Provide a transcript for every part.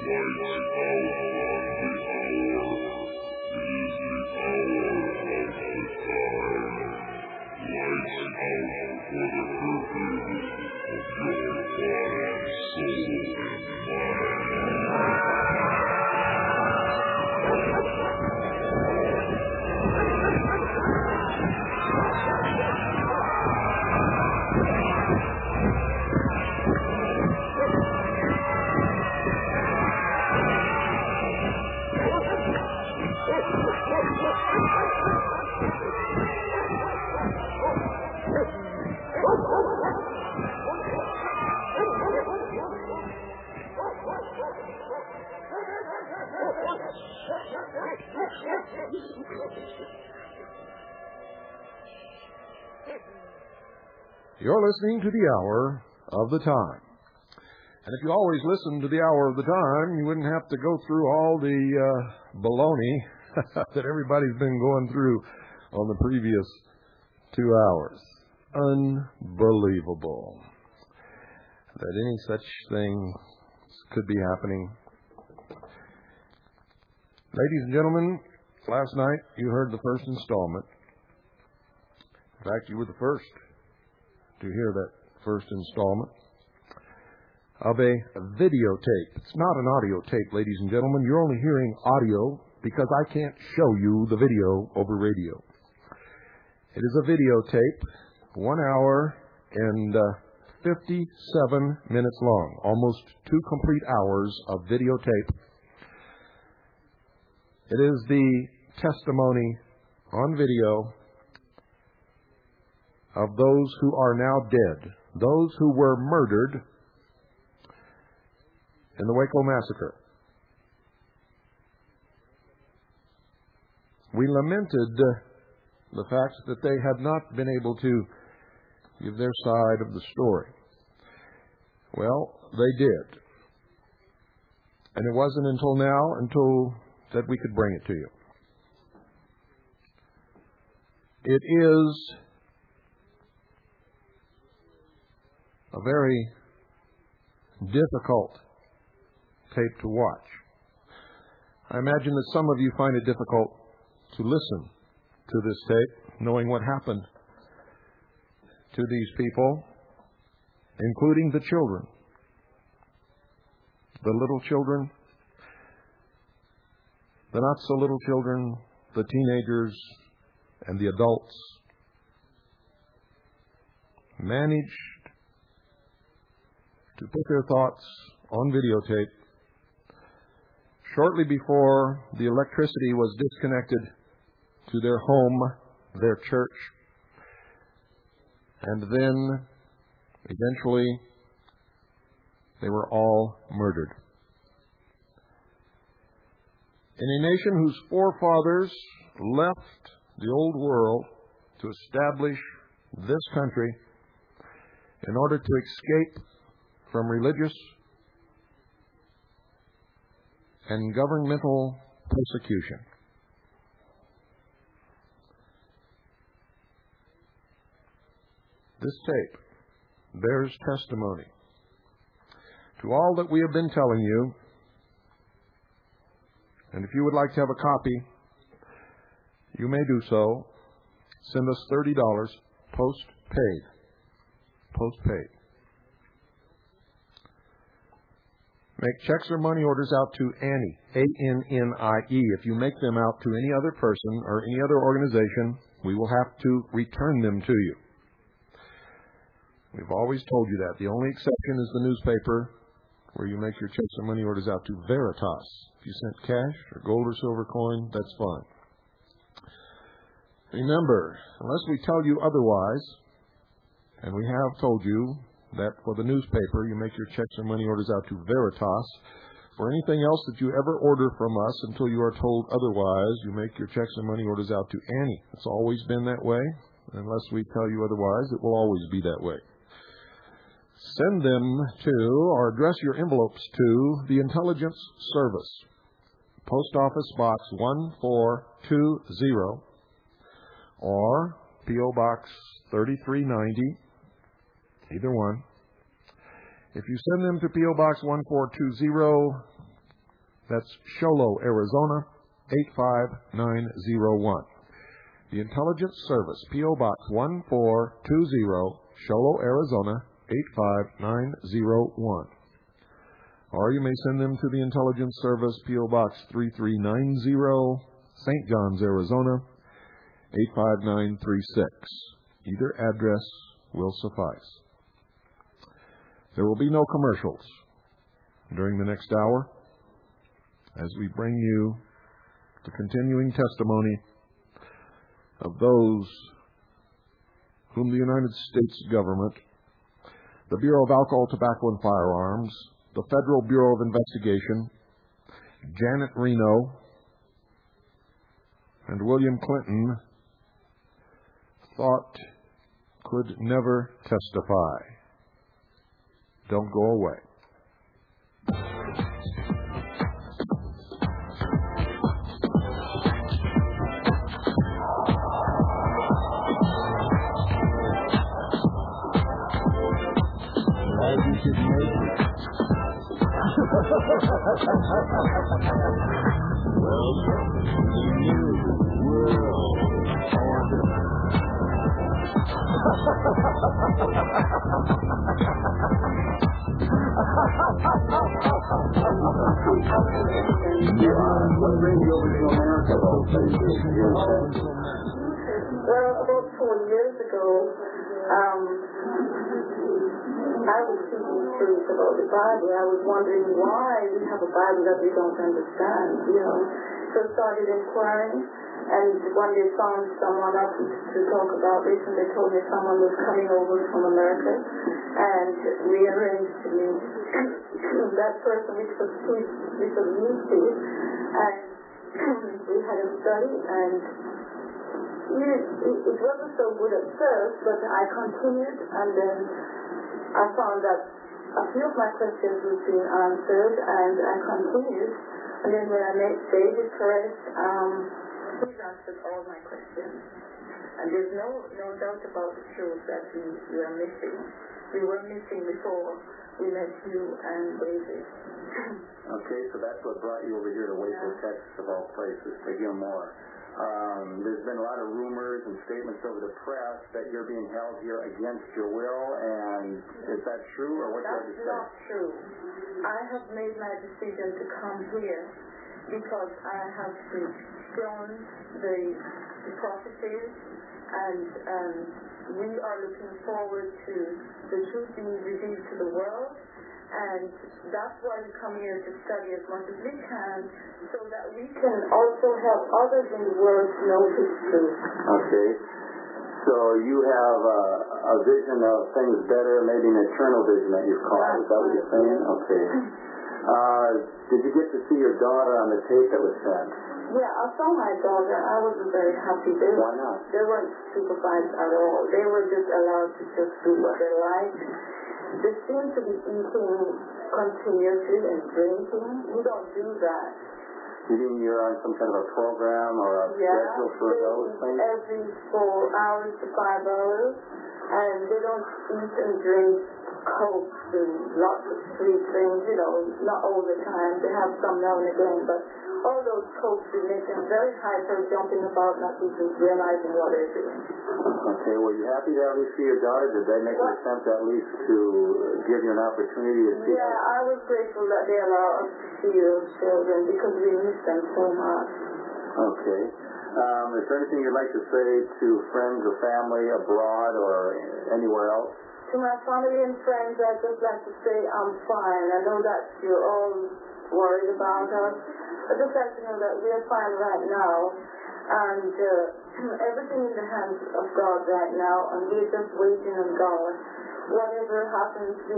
You're listening to the Hour of the Time. And if you always listen to the Hour of the Time, you wouldn't have to go through all the baloney that everybody's been going through on the previous 2 hours. Unbelievable that any such thing could be happening. Ladies and gentlemen, last night you heard the first installment. In fact, you were the first to hear that first installment of a videotape. It's not an audio tape, ladies and gentlemen. You're only hearing audio because I can't show you the video over radio. It is a videotape, 1 hour and 57 minutes long, almost 2 complete hours of videotape. It is the testimony on video of those who are now dead, those who were murdered in the Waco massacre. We lamented the fact that they had not been able to give their side of the story. Well, they did. And it wasn't until that we could bring it to you. It is a very difficult tape to watch. I imagine that some of you find it difficult to listen to this tape, knowing what happened to these people, including the children, the little children, the not-so-little children, the teenagers, and the adults, managed to put their thoughts on videotape shortly before the electricity was disconnected to their home, their church, and then eventually they were all murdered. In a nation whose forefathers left the old world to establish this country in order to escape from religious and governmental persecution. This tape bears testimony to all that we have been telling you. And if you would like to have a copy, you may do so. Send us $30 postpaid. Postpaid. Make checks or money orders out to Annie, A-N-N-I-E. If you make them out to any other person or any other organization, we will have to return them to you. We've always told you that. The only exception is the newspaper, where you make your checks or money orders out to Veritas. If you sent cash or gold or silver coin, that's fine. Remember, unless we tell you otherwise, and we have told you that for the newspaper, you make your checks or money orders out to Veritas. For anything else that you ever order from us until you are told otherwise, you make your checks or money orders out to Annie. It's always been that way. Unless we tell you otherwise, it will always be that way. Send them to, or address your envelopes to, the Intelligence Service, Post Office Box 1420, or P.O. Box 3390, either one. If you send them to P.O. Box 1420, That's Show Low, Arizona, 85901. The Intelligence Service, P.O. Box 1420, Show Low, Arizona, 85901. Or you may send them to the Intelligence Service, P.O. Box 3390, St. John's, Arizona, 85936. Either address will suffice. There will be no commercials during the next hour as we bring you the continuing testimony of those whom the United States government, the Bureau of Alcohol, Tobacco, and Firearms, the Federal Bureau of Investigation, Janet Reno, and William Clinton thought could never testify. Don't go away. What brings you over to America, though? Well, about 4 years ago, I was speaking truth about the Bible. I was wondering why we have a Bible that we don't understand, So I started inquiring, and one day found someone up to talk about this, and they told me someone was coming over from America, and we arranged to meet that person, which was Lucy, and we had a study, and it wasn't so good at first, but I continued, and then I found that a few of my questions were being answered, and I continued, and then when I made David correct, he's answered all my questions, and there's no doubt about the truth that we are missing. We were missing before we met you and David. Okay, so that's what brought you over here to Waco, Texas, of all places, to hear more. There's been a lot of rumors and statements over the press that you're being held here against your will, and is that true, or what do you have to say? That's not true. I have made my decision to come here because I have shown the prophecies, and we are looking forward to the truth being revealed to the world. And that's why we come here to study as much as we can, so that we can also help others in the world to know His truth. Okay. So you have a vision of things better, maybe an eternal vision that you've caught. Is that what you're saying? Okay. Did you get to see your daughter on the tape that was sent? Yeah, I saw my daughter. I wasn't very happy. Why not? They weren't supervised at all. They were just allowed to just do what they liked. They seem to be eating continuously and drinking. We don't do that. You mean you're on some kind of a program or a schedule for those things? Every 4 hours to 5 hours. And they don't eat and drink Coke and lots of sweet things, not all the time. They have some now and again, but all those Cokes would make them very hyper, jumping about, not even realizing what they're doing. Okay, were you happy to at least see your daughter? Did they make an attempt at least to give you an opportunity to see her? Yeah, I was grateful that they allow us to see those children because we miss them so much. Okay. Is there anything you'd like to say to friends or family abroad or anywhere else? To my family and friends, I'd just like to say I'm fine. I know that you're all worried about us. I'd just like to know that we are fine right now. And everything in the hands of God right now, and we're just waiting on God. Whatever happens, it's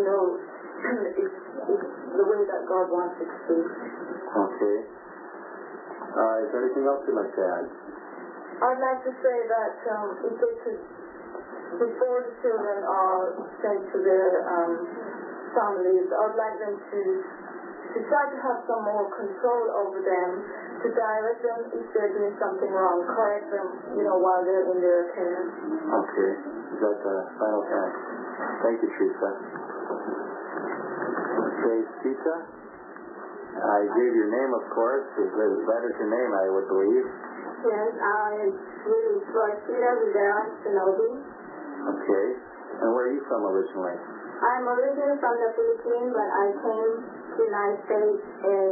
the way that God wants it to be. Okay. Is there anything else you'd like to add? I'd like to say that if they could, before the children are sent to their families, I'd like them to try to have some more control over them, to direct them if they're doing something wrong, correct them, while they're in their care. Okay. Is that the final time? Thank you, Teresa. Okay, Teresa? I gave your name, of course. That is your name, I would believe. Yes, it's really Florida Rivera Shinobi. Okay. And where are you from originally? I'm originally from the Philippines, but I came to the United States in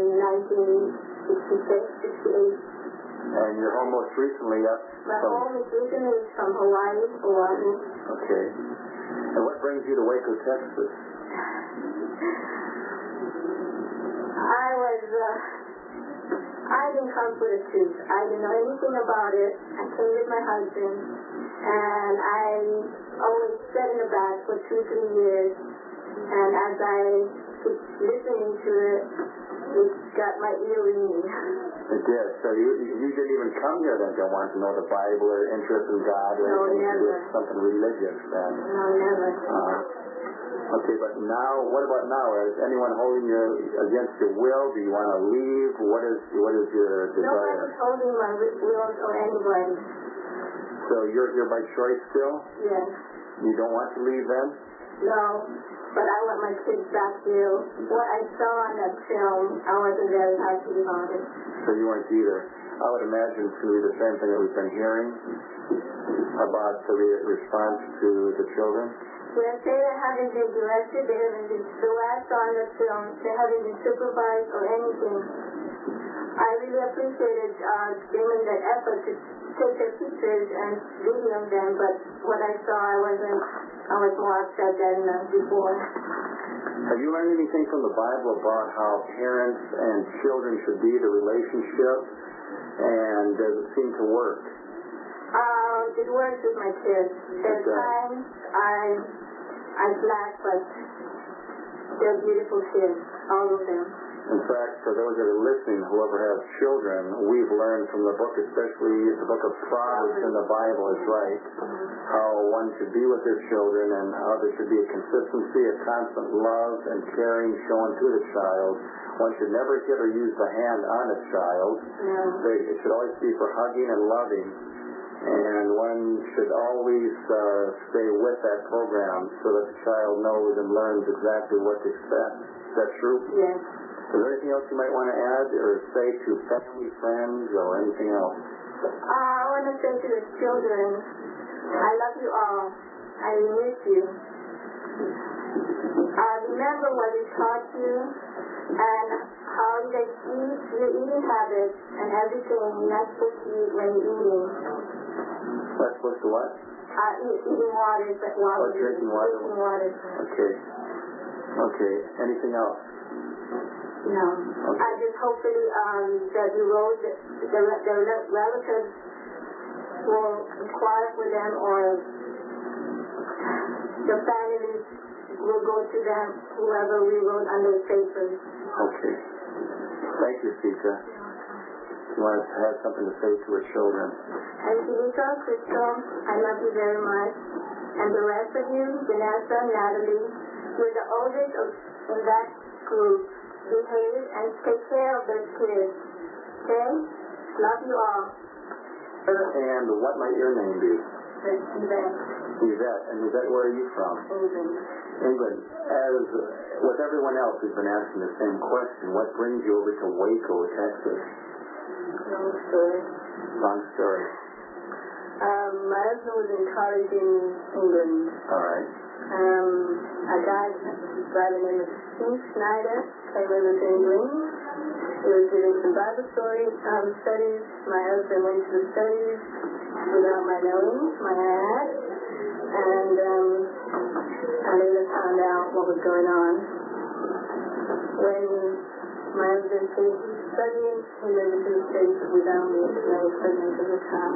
1968. And you're home most recently up My from... home is originally from Hawaii, Oahu. Okay. And what brings you to Waco, Texas? I didn't come for the truth. I didn't know anything about it. I came with my husband, and I always sat in the back for 2-3 years. And as I was listening to it, it got my ear ringing. It did. So you didn't even come here then to want to know the Bible or interest in God or No, anything to do never. with something religious then? No, never. Okay, but now, what about now? Is anyone holding you against your will? Do you want to leave? What is your desire? Nobody's holding my wheels or anybody. So you're here by choice still? Yes. You don't want to leave then? No, but I want my kids back here. What I saw on that film, I wasn't very happy about it. So you weren't either. I would imagine to be the same thing that we've been hearing about the response to the children. Yes, they haven't been directed, they haven't been, the way I saw on the film, they haven't been supervised or anything. I really appreciated them in the effort to take their pictures and video them, but what I saw, I was more upset than before. Have you learned anything from the Bible about how parents and children should be, the relationship, and does it seem to work? It works with my kids. There's times I flash, but they're beautiful kids, all of them. In fact, for those that are listening, whoever has children, we've learned from the book, especially the book of Proverbs in the Bible is right, how one should be with their children and how there should be a consistency, a constant love and caring shown to the child. One should never hit or use the hand on a child. No. It should always be for hugging and loving. And one should always stay with that program so that the child knows and learns exactly what to expect. Is that true? Yes. Is there anything else you might want to add or say to family, friends, or anything else? I want to say to the children, I love you all. I miss you. Remember what we taught you and how they eat, your eating habits and everything. You're not supposed to eat when you're eating. Not supposed to what? Eating water. Drinking water. Drinking water. Okay. Anything else? No. Okay. I just hopefully that the relatives will inquire for them or the families will go to them, whoever we wrote on those papers. Okay. Thank you, Sita. You want to have something to say to her children? Angelica, Crystal, I love you very much. And the rest of you, Vanessa, Natalie, you're the oldest in that group. Behave and take care of those kids. Okay? Love you all. And what might your name be? Yvette. Yvette. And Yvette, where are you from? England. England. As with everyone else who's been asking the same question, what brings you over to Waco, Texas? Long story. Long story. My husband was in college in England. All right. A guy by the name of Steve Snyder came over to England. He was doing some Bible studies. My husband went to the studies without my knowing, my ad. And I later found out what was going on. When my husband finished studying, he went to the States without me, and I was pregnant at the time.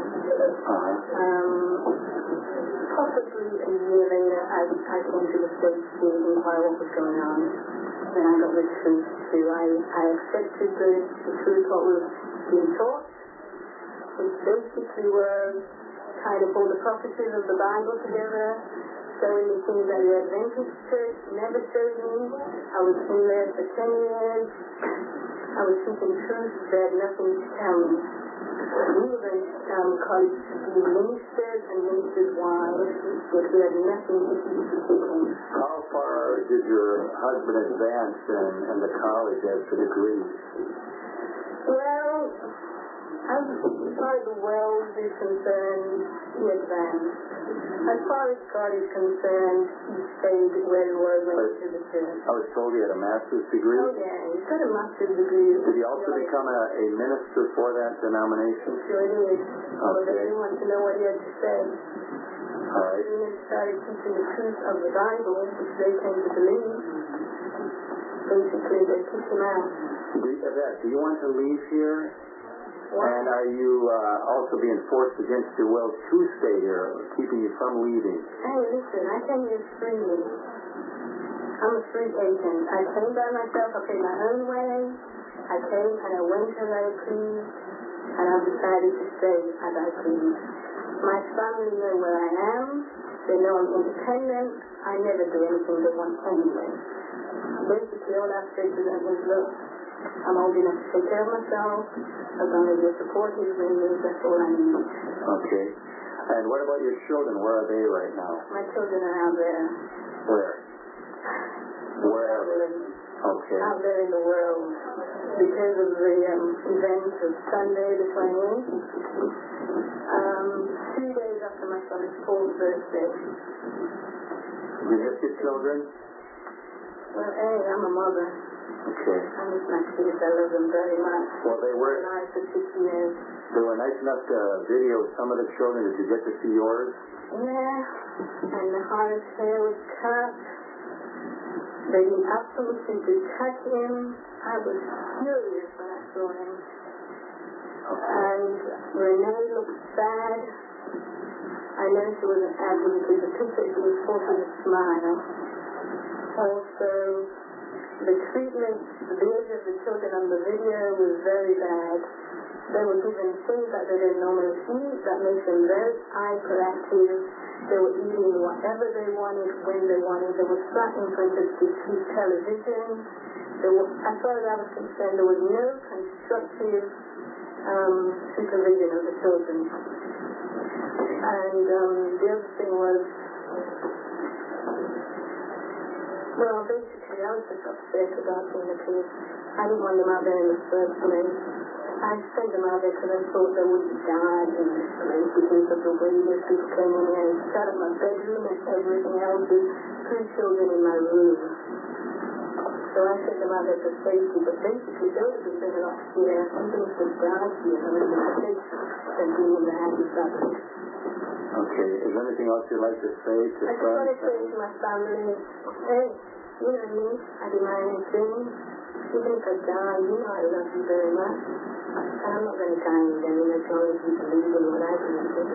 Possibly a year later, I came to the States to inquire what was going on. Then I got the truth too. I accepted the truth, what was being taught, which basically were trying to pull the prophecies of the Bible together, showing the things that the Adventist Church never showed me. I was in there for 10 years. I was seeking truth, they had nothing to tell me. We were going to college to be ministers and ministers' wives, but we had nothing to teach the people. How far did your husband advance in the college as to degrees? Well, as far as the world is concerned, he advanced. As far as God is concerned, he stayed where he was when he to the church. I was told he had a master's degree. Oh, yeah, he's got a master's degree. Did he also become a minister for that denomination? Sure did. But I didn't want to know what he had to say. All right. He started teaching the truth of the Bible, which they came to believe. Basically, they kicked him out. Yvette, do you want to leave here? What? And are you also being forced against your will to stay here, keeping you from leaving? Hey, listen, I came here freely. I'm a free agent. I came by myself. I paid my own way. I came and I went as I pleased, and I've decided to stay as I please. My family know where I am. They know I'm independent. I never do anything they want anyway. Basically, all I've said to them is, look, I'm old enough to take care of myself. As long as your support is with me, that's all I need. Okay. And what about your children? Where are they right now? My children are out there. Where? Wherever. Okay. Out there in the world. Because of the event of Sunday the 28th. 2 days after my son's 4th birthday. Do you miss your children? Well, hey, I'm a mother. Okay. I miss my kids. I love them very much. Well, they were alive for 6 years. They were nice enough to video some of the children. Did you get to see yours? Yeah. And the hardest hair was cut. They didn't absolutely touch him. I was furious when I saw him. Okay. And Renee looked sad. I know she wasn't happy because the picture she was forcing a smile. Also, the treatment, the behavior of the children on the video was very bad. They were given things that they didn't normally eat that makes them very hyperactive. They were eating whatever they wanted, when they wanted. They were sat in front of the cheap television. As far as I was concerned, there was no constructive supervision of the children. And the other thing was, well, basically, I was just upset about seeing the kids. I didn't want them out there in the first place. I sent them out there because I thought they would die in this place because of the way these people came in here and shut up my bedroom and everything else with 3 children in my room. So I sent them out there for safety, but basically they would have been better off here. Something could die here than being in the hands of others. Okay. Is there anything else you'd like to say to I just want to say to my family, hey, you know me, I do my own thing. Even if I die, you know I love you very much. And I'm not going to die in vain as long as you believe in what I believe in.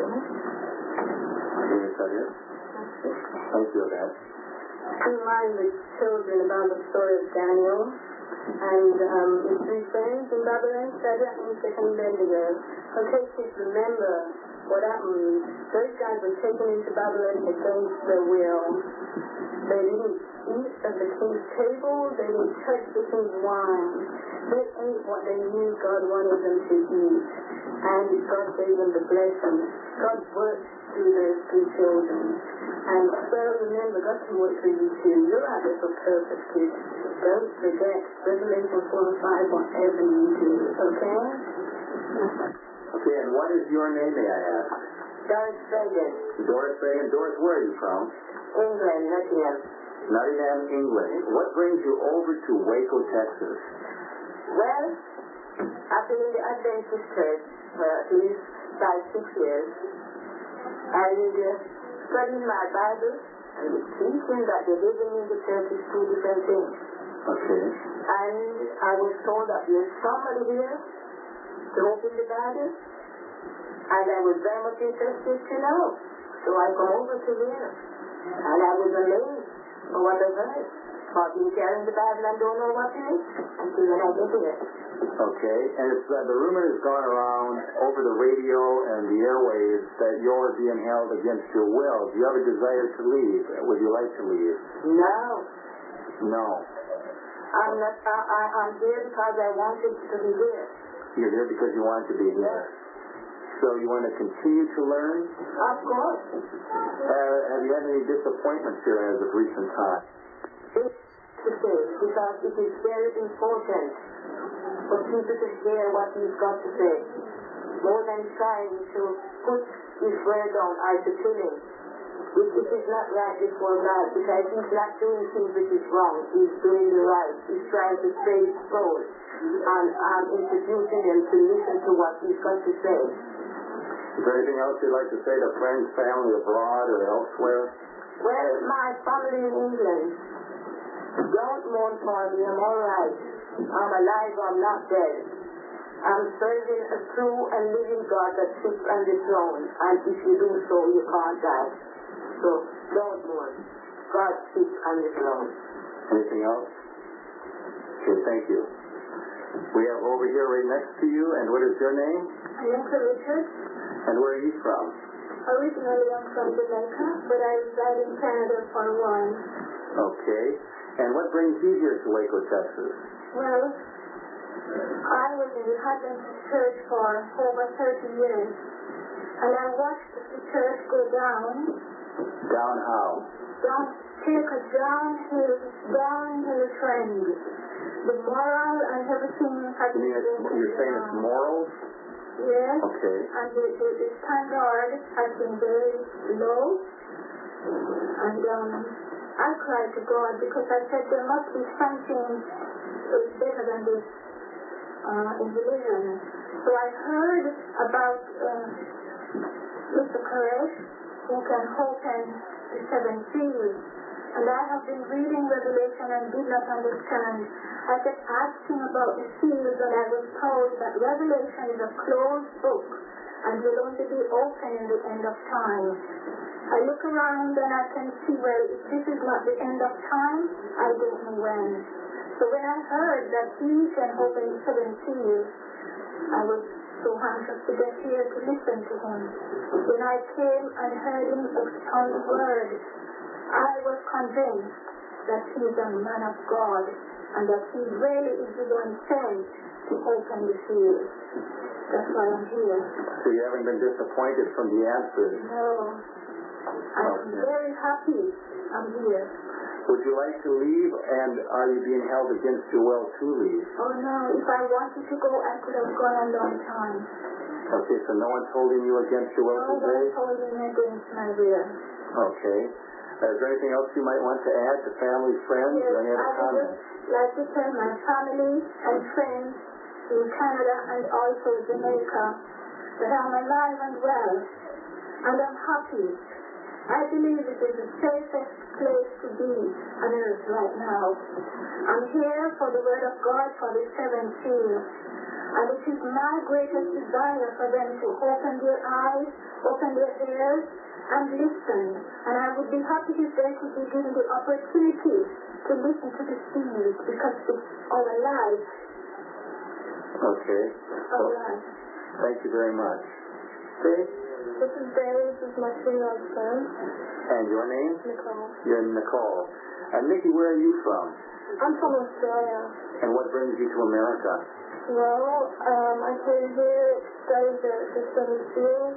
Okay, is that it? That's it. Thank you, Dad. To remind the children about the story of Daniel and his 3 friends in Babylon, Shadrach, Meshach, and Abednego. Okay, please remember what happened. Those guys were taken into Babylon against their will. They didn't eat at the king's table. They didn't touch the king's wine. They ate what they knew God wanted them to eat. And God gave them the blessing. God worked through those 3 children. And so remember, God can work through you too. You're out there for purpose, kids. Don't forget Revelation 4 and 5, whatever you do. Okay? Okay, and what is your name, may I ask? Doris Fagan. Doris Fagan. Doris, where are you from? England, Nottingham. Nottingham, England. What brings you over to Waco, Texas? Well, I've been in the Adventist church for at least 5-6 years. And studying my Bible and the teaching that they're giving in the church is 2 different things. Okay. And I was told that there's somebody here to open the Bible, and I was very much interested to know. So I come over to here, and I was amazed by what I heard. I've been carrying the Bible and don't know what it is until when I get here. Okay, and it's, the rumor has gone around over the radio and the airwaves that you're being held against your will. Do you have a desire to leave? Would you like to leave? No. No. I'm not. I'm here because I wanted to be here. You're here because you want to be here. So you want to continue to learn? Of course. Have you had any disappointments here as of recent time? this to say, because it is very important for people to hear what he's got to say, more than trying to put his word on or to kill him. It is not right before God, because he's not doing things which is wrong. He's doing the right. He's trying to save souls and introducing them to listen to what he's got to say. Is there anything else you'd like to say to friends, family abroad or elsewhere? Well, my family in England, don't mourn for me. I'm all right. I'm alive. I'm not dead. I'm serving a true and living God that sits on the throne. And if you do so, you can't die. So don't mourn. God sits on the throne. Anything else? Okay, thank you. We have over here right next to you, and what is your name? Bianca Richards. And where are you from? Originally, I'm from Jamaica, but I reside in Canada for a while. Okay. And what brings you here to Waco, Texas? Well, I was in the Adventist church for over 30 years, and I watched the church go down. Down how? Down, take a downhill trend. The moral and everything has been You're saying it's morals? Yes. Okay. And the standard has been very low. And I cried to God because I said there must be something better than this in religion. So I heard about Mr. Koresh, who can open the 7 seals. And I have been reading Revelation and did not understand. I kept asking about the seals, and I was told that Revelation is a closed book and will only be open in the end of time. I look around and I can see, well, if this is not the end of time, I don't know when. So when I heard that he can open 7 seals, I was so anxious to get here to listen to him. When I came and heard him expound the word, I was convinced that he is a man of God and that he really is the one sent to open the seals. That's why I'm here. So you haven't been disappointed from the answers? No. I'm very happy I'm here. Would you like to leave, and are you being held against your will to leave? Oh no, if I wanted to go, I could have gone a long time. Okay, so no one's holding you against your will No today? one's holding me against my will. Okay. Is there anything else you might want to add to family, friends, Yes, or any other I would comments? just like to tell my family and friends in Canada and also Jamaica that I'm alive and well, and I'm happy. I believe it is the safest place to be on earth right now. I'm here for the word of God for the 7 seals. And it is my greatest desire for them to open their eyes, open their ears, and listen. And I would be happy if they could be given the opportunity to listen to the seals, because it's our life. Okay. Our life. Thank you very much. Okay. This is Barry. This is my 3-year-old son. And your name? Nicole. You're Nicole. And Nikki, where are you from? I'm from Australia. And what brings you to America? Well, I came here, studied the 7 seals,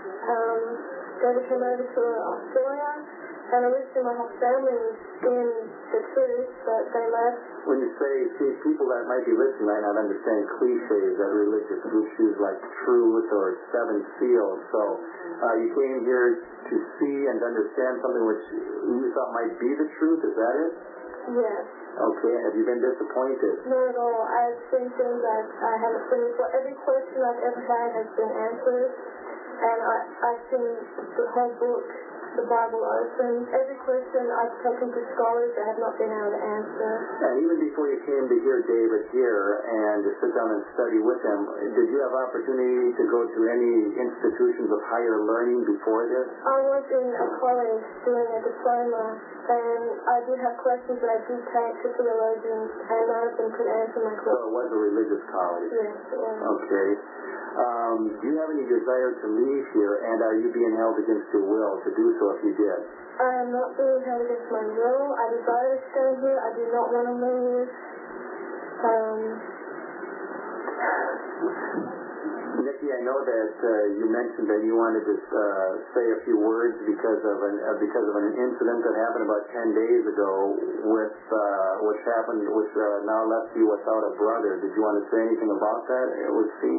then came over to Australia, and originally my whole family was in the truth, but they left. When you say, see, people that might be listening might not understand cliches that religious groups use, like truth or 7 seals. So you came here to see and understand something which you thought might be the truth, is that it? Yes. Okay, have you been disappointed? Not at all. I've seen things that I haven't seen before. Every question I've ever had has been answered, and I've seen the whole book, the Bible open. Every question I've taken to scholars that have not been able to answer. And even before you came to hear David here and to sit down and study with him, did you have opportunity to go to any institutions of higher learning before this? I was in a college doing a diploma, and I did have questions that I did take to theologians, and none of them could answer my So questions. it was a religious college? Yes, it was. Okay. Do you have any desire to leave here, and are you being held against your will to do so if you did? I am not being held against my will. I desire to stay here. I do not want to leave. Nikki, I know that you mentioned that you wanted to say a few words because of an incident that happened about 10 days ago with which now left you without a brother. Did you want to say anything about that? It would seem.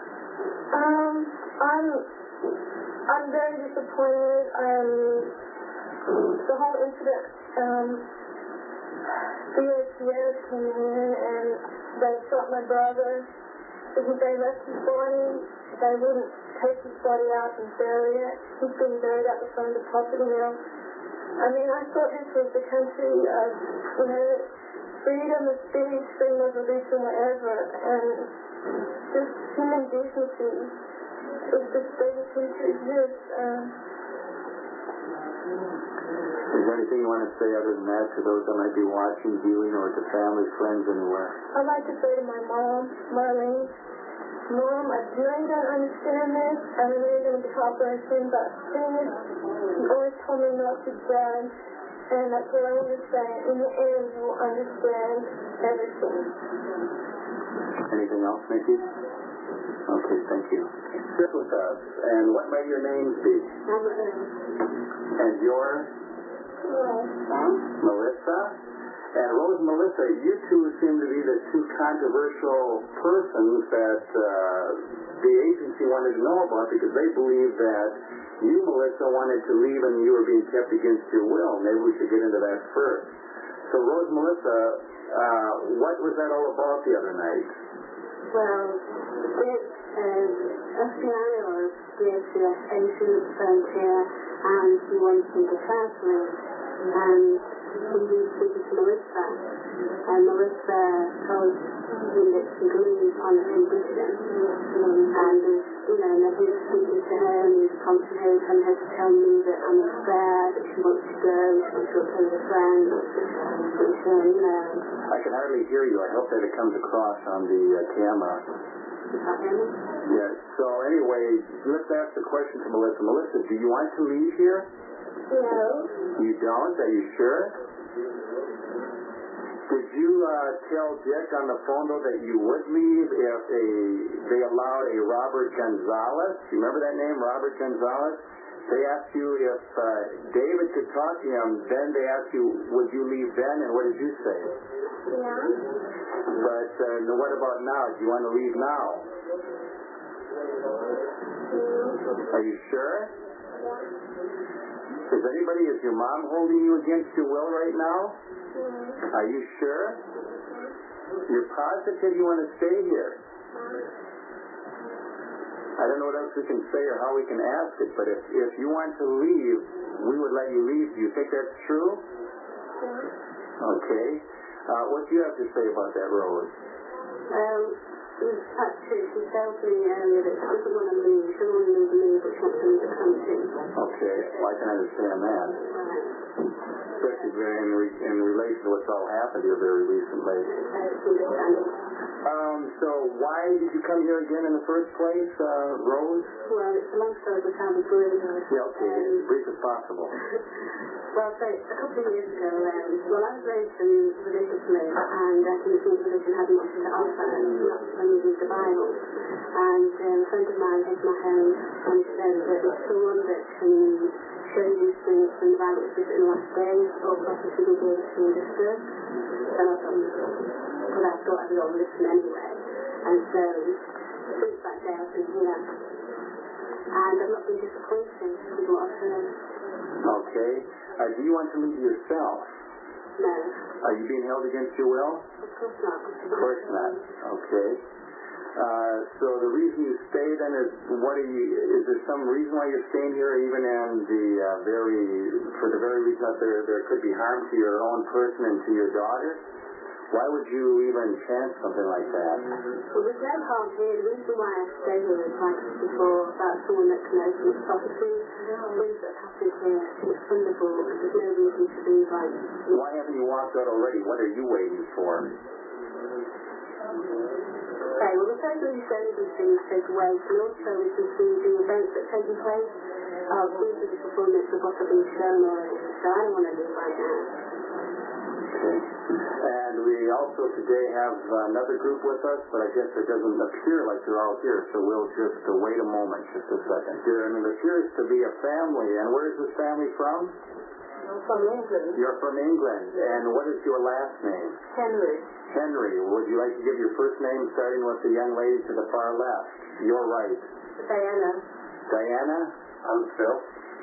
I'm very disappointed. The whole incident. The ATS came in and they shot my brother. They left his body. They wouldn't take his body out and bury it. He's been buried out the front of the property now. I mean, I thought this was the country of, freedom of speech, freedom of religion, whatever, and just human decency is the greatest thing to exist. Is there anything you want to say other than that to those that might be watching, viewing, or to family, friends, anywhere? I'd like to say to my mom, Marlene, Mom, I really don't understand this. I don't know you're going to be heartbroken, but please, you always told me not to judge, and that's what I want to say. In the end, you will understand everything. Anything else, Nikki? Okay, thank you. Sit with us. And what may your names be? And your? Melissa? And Rose and Melissa, you two seem to be the two controversial persons that the agency wanted to know about because they believe that you, Melissa, wanted to leave and you were being kept against your will. Maybe we should get into that first. So, Rose and Melissa, what was that all about the other night? Well, FBI or the ACS agent phoned here and he wanted me to transfer and he was speaking to Melissa and Melissa told him that she believed on the condition and and then he was speaking to her and he was prompting her and telling her to tell me that I'm unfair, that she wants to go, she wants to go play with friends, which I can hardly hear you. I hope that it comes across on the camera. Yes. So anyway, let's ask the question to Melissa. Melissa, do you want to leave here? No. You don't? Are you sure? Did you tell Dick on the phone, though, that you would leave if they allowed a Robert Gonzalez? Do you remember that name, Robert Gonzalez? They asked you if David could talk to him. Then they asked you, would you leave then? And what did you say? Yeah. But what about now? Do you want to leave now? Are you sure? Is your mom holding you against your will right now? Are you sure? You're positive you want to stay here? I don't know what else we can say or how we can ask it, but if you want to leave, we would let you leave. Do you think that's true? Okay. What do you have to say about that, Rose? Actually, she tells me earlier that she doesn't want to leave. She doesn't want to leave, but she wants to leave the country. Okay, well, I can understand that. Especially in relation to what's all happened here very recently. So why did you come here again in the first place, Rose? Well, it's a long story, but I'll be brief. Yeah, okay, as brief as possible. Well, so a couple of years ago, I was raised religiously, and I think religion had much to offer, not only with the Bible. And a friend of mine came to my home and said that it's someone that can show you things from the Bible that's written in the last days, or prophecy will be able to understood. So I thought I'd all listen anyway. And so, since that day, I've been here. And I've not been disappointed with what I've heard. Okay. Do you want to leave yourself? No. Are you being held against your will? Of course not. Of course not. Okay. So the reason you stay then is there some reason why you're staying here, even in for the very reason that there could be harm to your own person and to your daughter? Why would you even chance something like that? Well, there's no harm here. The reason why I stay here is like before about someone that can open up prophecy. Things that have happened here, it's wonderful. There's no reason to be like... Why haven't you walked out already? What are you waiting for? Okay, well, the person who showed me these things take away can also we can see the events that are taking place. These are the performance of what have been shown already. So I don't want to do right now. Okay. And we also today have another group with us, but I guess it doesn't appear like they're all here, so we'll just wait a moment, just a second. There appears to be a family, and where is this family from? I'm from England. You're from England, and what is your last name? Henry. Henry. Would you like to give your first name, starting with the young lady to the far left? Your right. Diana. Diana? I'm Phil.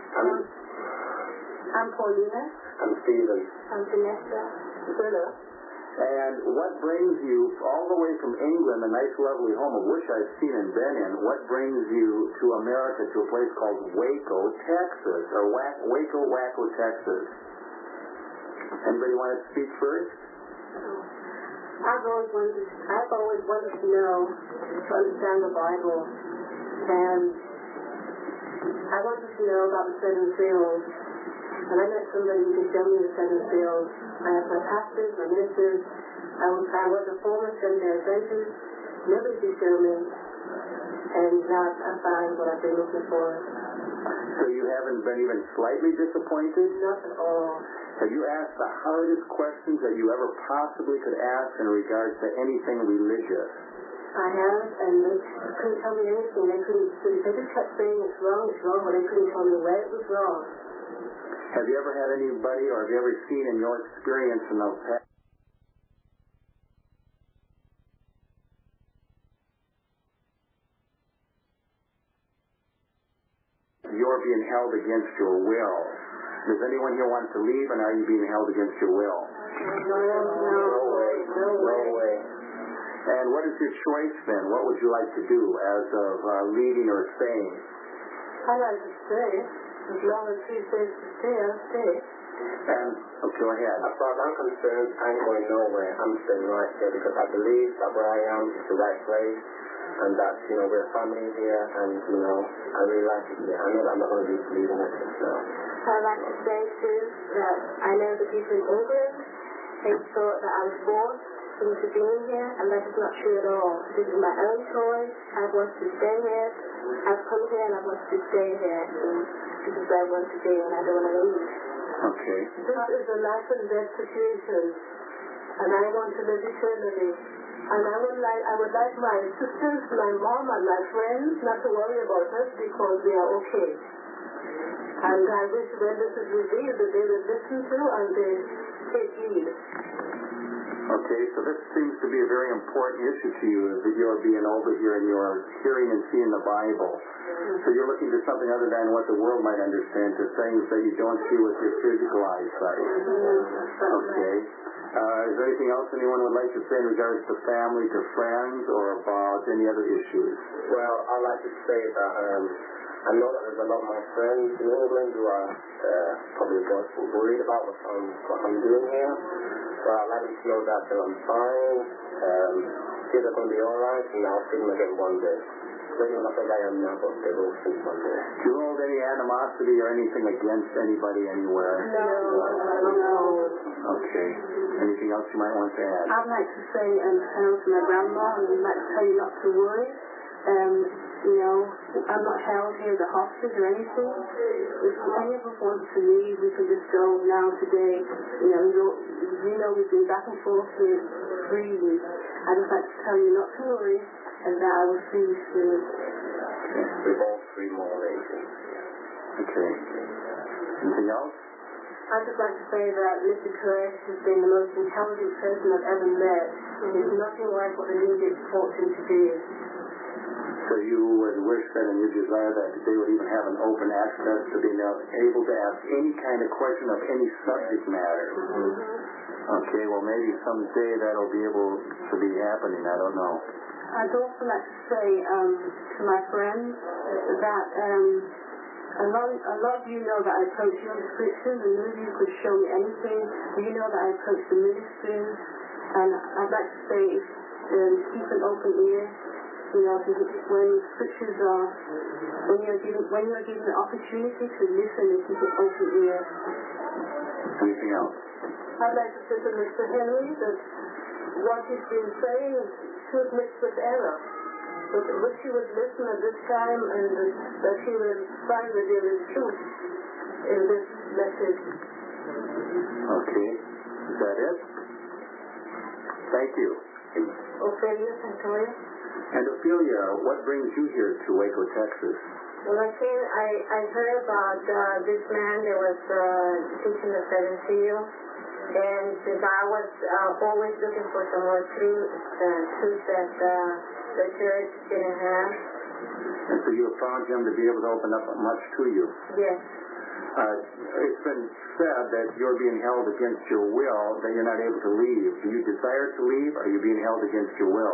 I'm Paulina. I'm Stephen. I'm Vanessa. Hello. And what brings you all the way from England, a nice lovely home of which I've seen and been in, what brings you to America, to a place called Waco, Texas, or Waco, Texas? Anybody want to speak first? I've always wanted to know, to understand the Bible, and I wanted to know about the seven seals. And I met somebody who could show me the seven seals. I have my pastors, my ministers. I was a former Seventh-day Adventist. Nobody could show me. And now I found what I've been looking for. So you haven't been even slightly disappointed? Not at all. Have you asked the hardest questions that you ever possibly could ask in regards to anything religious? I have, and they couldn't tell me anything. They just kept saying it's wrong, but they couldn't tell me where it was wrong. Have you ever had anybody, or have you ever seen in your experience in the past, you're being held against your will? Does anyone here want to leave, and are you being held against your will? No way. And what is your choice then? What would you like to do as of leaving or staying? I'd like to stay. As long as he says to stay, I'll stay. And, go ahead. As far as I'm concerned, I ain't going nowhere. I'm staying right here because I believe that where I am is the right place, and that, we're family here, and, I really like it here. I know that I'm not going to be leaving it, so. I'd like to say, too, that I know the people in England, they thought that I was forced into being here, and that is not true at all. This is my own choice. I want to stay here. I've come here, and I want to stay here. This is where I want to be, and I don't want to leave. Okay. This is a life and death situation, and I want to live eternally. And I would like my sisters, my mom, and my friends not to worry about us because we are okay. And I wish when this is revealed that they will listen to and they take heed. Okay, so this seems to be a very important issue to you, that you're being over here and you're hearing and seeing the Bible. So you're looking to something other than what the world might understand, to things that you don't see with your physical eyesight. Okay. Is there anything else anyone would like to say in regards to family, to friends, or about any other issues? Well, I'd like to say that I know that there's a lot of my friends in England who are probably worried about what I'm doing here. So I'd like to know that I'm fine, kids are going to be alright, and I'll see them again one day. Maybe not as I am now, but they will see one day. Do you hold any animosity or anything against anybody anywhere? No. Okay. Anything else you might want to add? I'd like to say hello to my grandma, and I'd like to tell you not to worry. I'm not held here at the hospice or anything. If any of us wants to leave, we can just go now today. We've been back and forth here freely. I'd just like to tell you not to worry, and that I will see you soon. Okay. We're all 3 more later. Okay. Anything else? I'd just like to say that Mr. Koresh has been the most intelligent person I've ever met. He's nothing like what the media taught him to be. So you would wish that, and you desire that they would even have an open access to being able to ask any kind of question of any subject matter. Okay, well maybe someday that'll be able to be happening. I don't know. I'd also like to say to my friends that a lot of you know that I approach you in scriptures, and none of you could show me anything. You know that I approach the ministers, and I'd like to say keep an open ear. When scriptures are, when you're given an opportunity to listen and keep an open ear. Anything else? I'd like to say to Mr. Henry that what he's been saying should mix with error. But wish he would listen at this time, and that he will find that there is truth in this message. Okay. Is that it? Thank you. Ophelia Santoya. And Ophelia, what brings you here to Waco, Texas? Well, I heard about this man that was teaching the seven seals, and since I was always looking for some more truth that the church didn't have. And so you have found him to be able to open up much to you. Yes. It's been said that you're being held against your will, that you're not able to leave. Do you desire to leave, or are you being held against your will?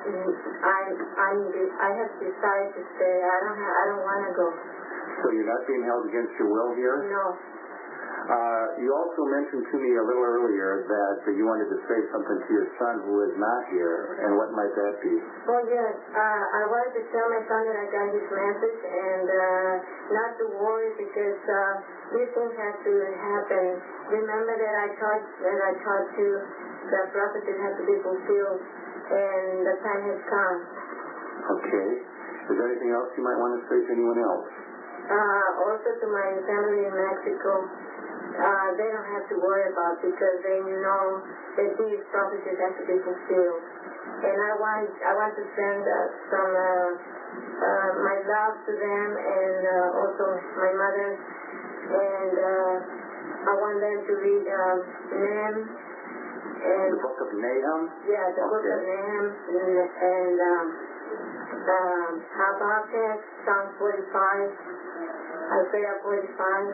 I have decided to stay. I don't want to go. So you're not being held against your will here? No. You also mentioned to me a little earlier that you wanted to say something to your son who is not here, and what might that be? Well, yes. I wanted to tell my son that I got his message and not to worry because these things have to happen. Remember that I taught you that prophecies have to be fulfilled, and the time has come. Okay. Is there anything else you might want to say to anyone else? Also to my family in Mexico, they don't have to worry about because they know that these prophecies have to be fulfilled. And I want to send some my love to them and also my mother. And I want them to read Nahum. And the book of Nahum? Yeah, the book of Nahum and Habakkuk, Psalm 45, Isaiah 45.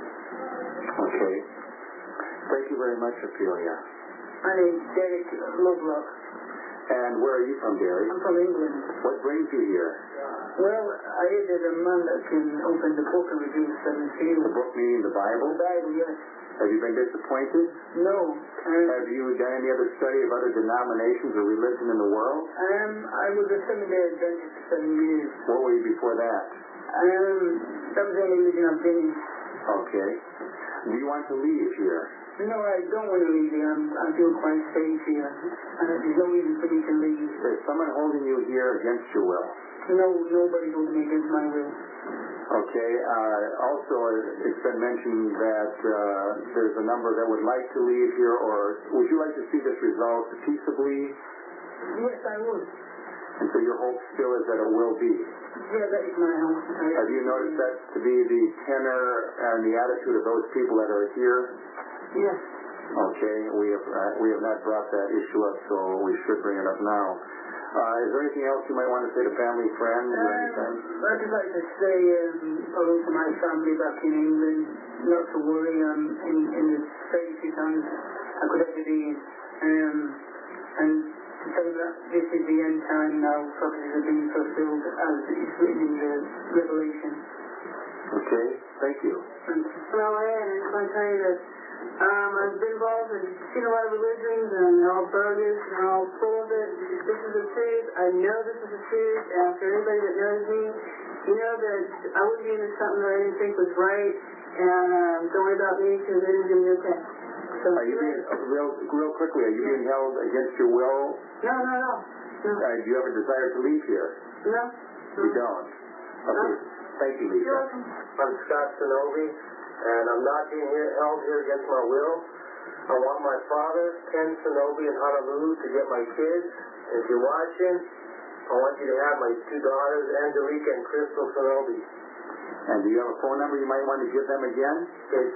Okay. Thank you very much, Ophelia. My name is Derek Lovelock. And where are you from, Derek? I'm from England. What brings you here? Well, I heard that a man that can open the book and reveal the seven seals. The book meaning the Bible? The Bible, yes. Have you been disappointed? No. Have you done any other study of other denominations or religion in the world? I was a Seventh-day Adventist for 7 years. What were you before that? That was the only religion I've been in. Okay. Do you want to leave here? No, I don't want to leave here. I feel quite safe here. There's no reason for me to leave. Is someone holding you here against your will? No, nobody holding me against my will. Okay. Also, it's been mentioned that there's a number that would like to leave here, or would you like to see this resolved peaceably? Yes, I would. And so your hope still is that it will be? Yeah, that is my hope. Have you noticed that to be the tenor and the attitude of those people that are here? Yes. Okay. We have not brought that issue up, so we should bring it up now. Is there anything else you might want to say to family, friends, or anything? I'd just like to say hello to my family back in England. Not to worry. In the safest hands I could ever be. And to tell them that this is the end time now. Prophecies are being fulfilled as it's written in the Revelation. Okay. Thank you. Hello, Ed. I just want to tell you that I've been involved and seen a lot of religions and they're all bogus and they're all full of it. This is the truth. I know this is the truth. And for anybody that knows me, you know that I wouldn't be into something that I didn't think was right. And don't worry about me because it is going to be okay. So, are you being, real quickly, are you being held against your will? No. Do you have a desire to leave here? No. You don't? Okay. No. Thank you, Lisa. You're welcome. I'm Scott Sonovi, and I'm not being held here against my will. I want my father, Ken Sonovi in Honolulu, to get my kids. And if you're watching, I want you to have my two daughters, Angelica and Crystal Sonovi. And do you have a phone number you might want to give them again? It's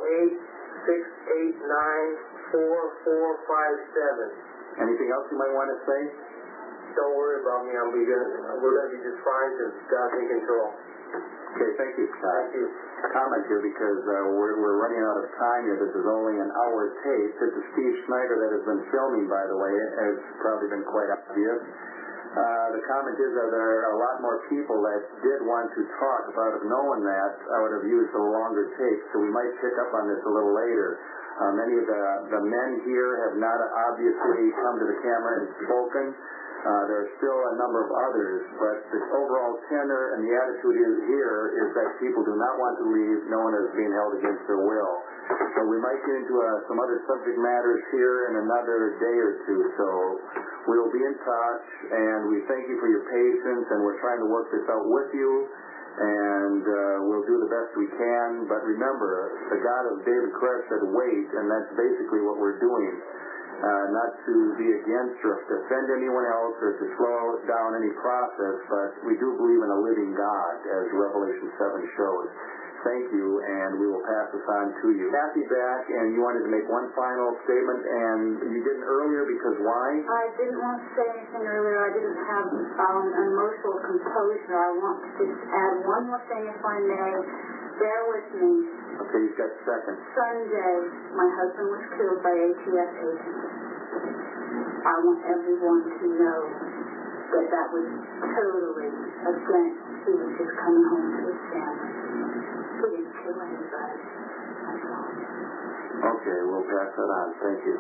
808-689-4457. Anything else you might want to say? Don't worry about me. We're going to be just fine because God's in control. Okay, thank you, Scott. Thank you. Comment here because we're running out of time here. This is only an hour tape. This is Steve Schneider that has been filming, by the way. It's probably been quite obvious. The comment is that there are a lot more people that did want to talk. If I would have known that, I would have used a longer tape, so we might pick up on this a little later. Many of the men here have not obviously come to the camera and spoken. There are still a number of others, but the overall tenor and the attitude here is that people do not want to leave. No one is being held against their will. So we might get into some other subject matters here in another day or two. So we will be in touch, and we thank you for your patience, and we're trying to work this out with you, and we'll do the best we can. But remember, the God of David Koresh said wait, and that's basically what we're doing. not to be against or to offend anyone else or to slow down any process, but we do believe in a living God, as Revelation 7 shows. Thank you, and we will pass this on to you. Kathy back, and you wanted to make one final statement, and you didn't earlier because why? I didn't want to say anything earlier. I didn't have emotional composure. I want to just add one more thing, if I may. Bear with me. Okay, you've got seconds. Sunday, my husband was killed by ATF agents. I want everyone to know that that was totally against. He was just coming home to his family. He didn't kill anybody. That's all. Okay, we'll pass that on. Thank you.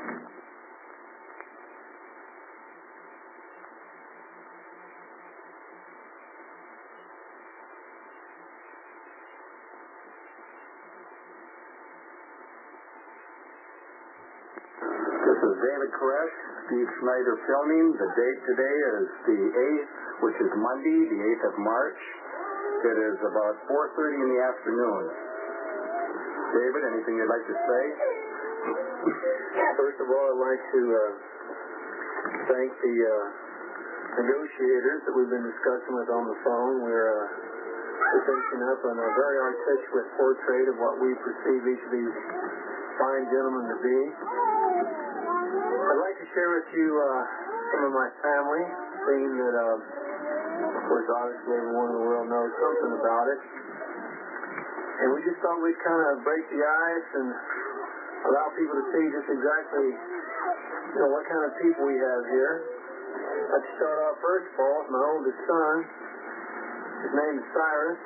This is David Koresh, Steve Schneider filming. The date today is the 8th, which is Monday, the 8th of March. It is about 4:30 in the afternoon. David, anything you'd like to say? First of all, I'd like to thank the negotiators that we've been discussing with on the phone. We're finishing up on a very articulate portrait of what we perceive each of these fine gentlemen to be. I'd like to share with you some of my family, seeing that, of course, obviously everyone in the world knows something about it. And we just thought we'd kind of break the ice and allow people to see just exactly, what kind of people we have here. Let's start off first of all with my oldest son. His name is Cyrus.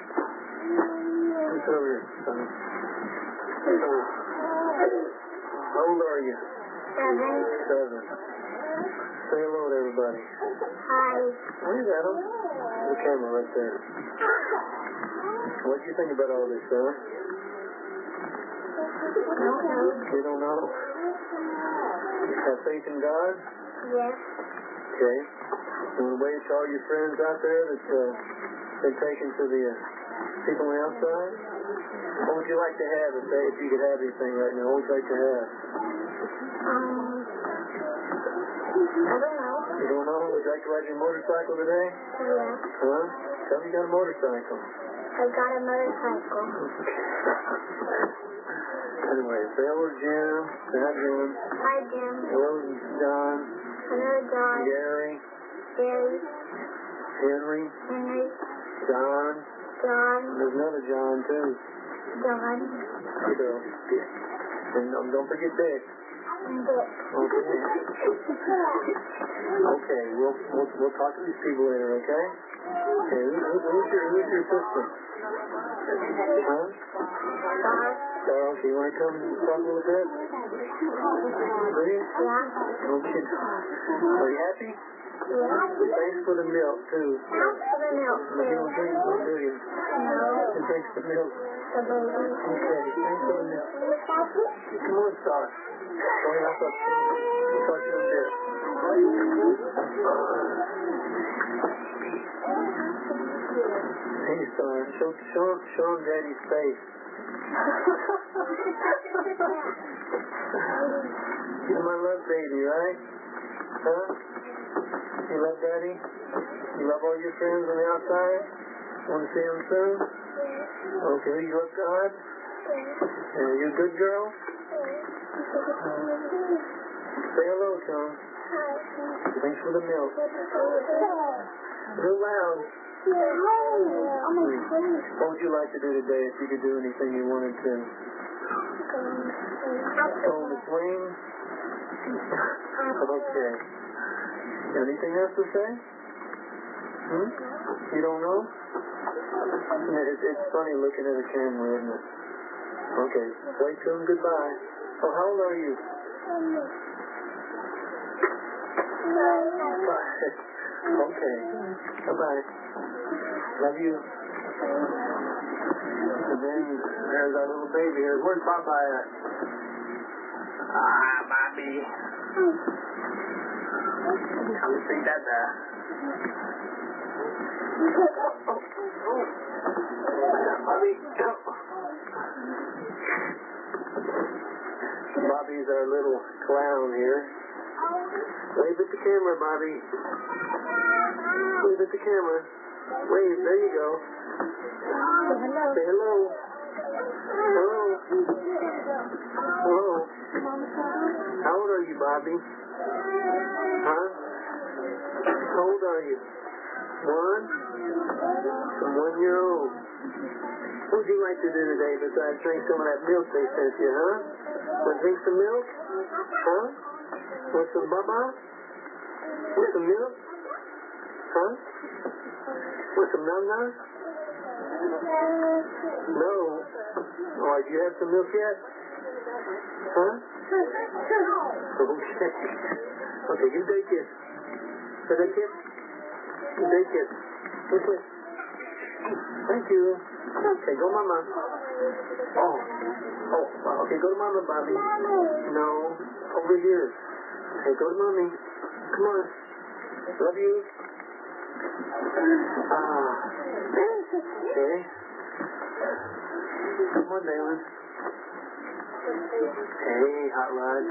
Look over here, son. How old are you? 7. Say hello to everybody. Hi. Where's Adam? The camera right there. What do you think about all this, son? You don't know? Have faith in God? Yes. Okay. You want to wave to all your friends out there that's been taken to the people on the outside? What would you like to have if you could have anything right now? What would you like to have? I don't know. You don't know? Would you like to ride your motorcycle today? Yeah. Huh? Tell me you got a motorcycle. I got a motorcycle. Anyway, say hello to Jim. Say hi, Jim. Hi, Jim. Hello, John. Hello, John. Gary. Gary. Henry. Henry. John. John. There's another John, too. John. So, and don't forget Dick. And Dick. Okay, we'll talk to these people later, okay? Okay, who's your sister? Huh? Star. Carl, so you want to come talk a little bit? Please? Yeah. Okay. Are you happy? Yeah. Thanks for the milk, too. Thanks for the milk, You don't drink one, do you? No. And thanks for the milk. The baby. Okay, thanks for the milk. Come on, Star. Go ahead, I'll talk to you in a bit. Hey, Star, show him Daddy's face. You're my love baby, right? Huh? You love Daddy? You love all your friends on the outside? Want to see them soon? Okay, you love God? And you a good girl? Say hello to him. Thanks for the milk. Real loud. What would you like to do today if you could do anything you wanted to? Go on the swing? Okay. Anything else to say? You don't know? It's funny looking at a camera, isn't it? Okay, wait till him goodbye. Oh, how old are you? 5. Okay, bye-bye. Love you. And then there's our little baby here. Where's Popeye at? Bobby. Come see Dada. Bobby's our little clown here. Wave at the camera, Bobby. Wave at the camera. Wave, there you go. Say hello. Hello. Hello. How old are you, Bobby? Huh? How old are you? 1? I'm 1 year old. What would you like to do today besides drink some of that milk they sent you, huh? Want to drink some milk? Huh? Want some baba? Want some milk? Huh? Want some nana? No. Oh, do you have some milk yet? Huh? Okay. Okay, give a day kiss. Give a day kiss. Give a day kiss. Okay. Thank you. Okay, go mama. Oh. Oh, okay, go to mama, Bobby. No. Over here. Okay, go to mommy. Come on. Love you. Okay. Come on, Dalen. Hey, Hot Rod.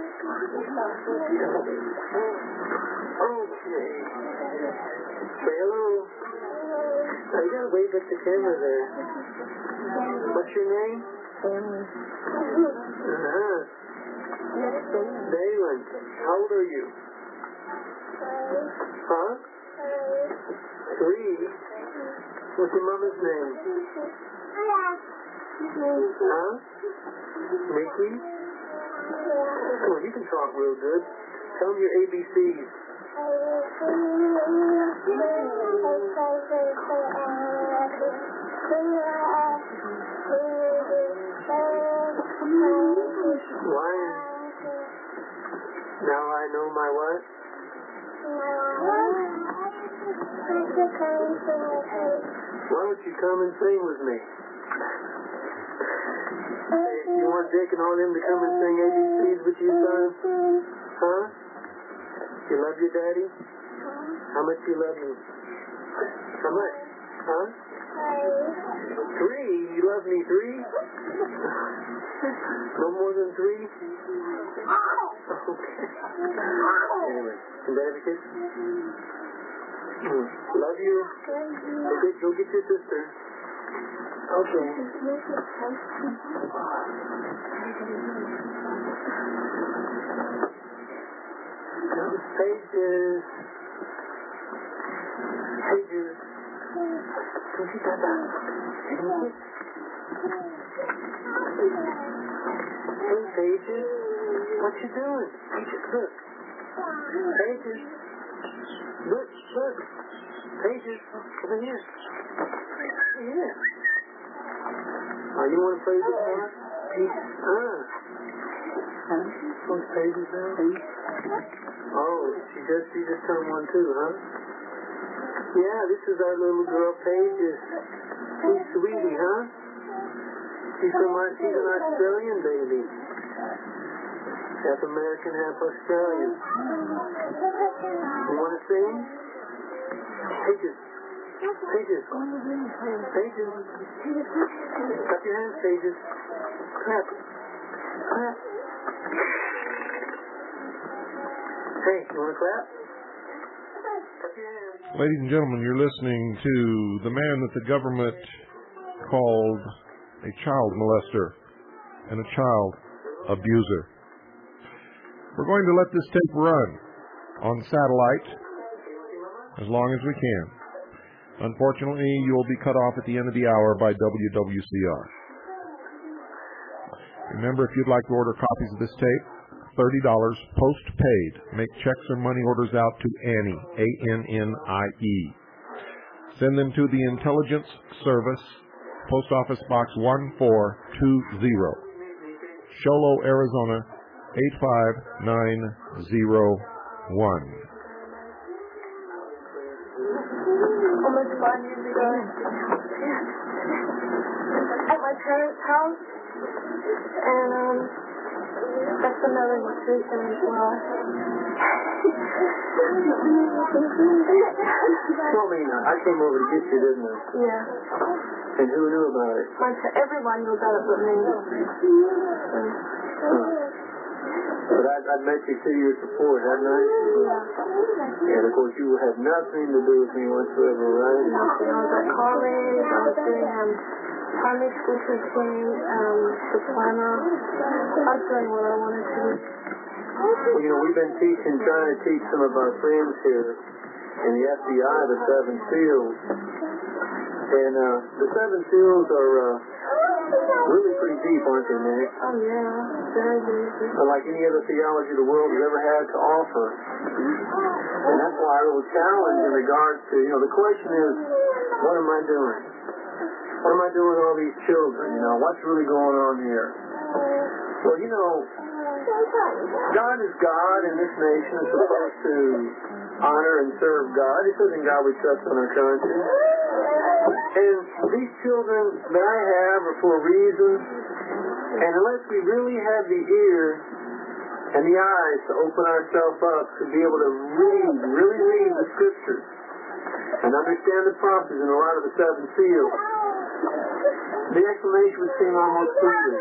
Okay. Say hello. Now you gotta wave at the camera there. What's your name? Dalen. How old are you? Huh? 3? What's your mama's name? Huh? Mickey? Come on, you can talk real good. Tell them your ABCs. Lion. Now I know my what? Why don't you come and sing with me? Hey, you want Dick and all them to come and sing ABCs with you, son? Huh? You love your daddy? How much do you love him? How much? Huh? 3? You love me 3? No more than 3? Okay. Anyway, can Dad have a kiss? Love you. Okay, go get your sister. Okay. Pages. Pages. Don't you got that? Hey, Pages. What you doing? Pages, look. Pages. Look. Pages, over here. Yeah. Oh, you want to play this one? What's Pages now? Oh, she just turned 1 too, huh? Yeah, this is our little girl, Pages. She's sweetie, huh? She's an Australian baby. Half American, half Australian. You want to sing? Pages. Clap your hands, Pages. Clap. Hey, you want to clap? Clap your hands. Ladies and gentlemen, you're listening to the man that the government called a child molester and a child abuser. We're going to let this tape run on satellite as long as we can. Unfortunately, you will be cut off at the end of the hour by WWCR. Remember, if you'd like to order copies of this tape, $30 post-paid. Make checks or money orders out to Annie, A-N-N-I-E. Send them to the Intelligence Service, Post Office Box 1420, Sholo, Arizona, 85901. Almost 5 years ago, at my parents' house, and that's another reason as well. Tell me, I came over to get you, didn't I? Yeah. And who knew about it? Everyone knew about it but me. But I'd met you through your support, hadn't I? And of course, you had nothing to do with me whatsoever, right? Nothing. I was at college. I was doing primary school teaching, diploma. I was doing what I wanted to do. Well, you know, we've been trying to teach some of our friends here in the FBI the Seven Seals. And the Seven Seals are really pretty deep, aren't they, Nick? Oh, yeah. Very deep. Unlike any other theology the world has ever had to offer. And that's why our little challenge in regards to, you know, the question is, what am I doing? What am I doing with all these children? You know, what's really going on here? Well, you know, God is God, and this nation is supposed to honor and serve God. It says in God we trust on our conscience. And these children that I have are for a reason. And unless we really have the ear and the eyes to open ourselves up to be able to really read the Scriptures and understand the prophecies and a lot of the seven seals, the explanation would seem almost foolish.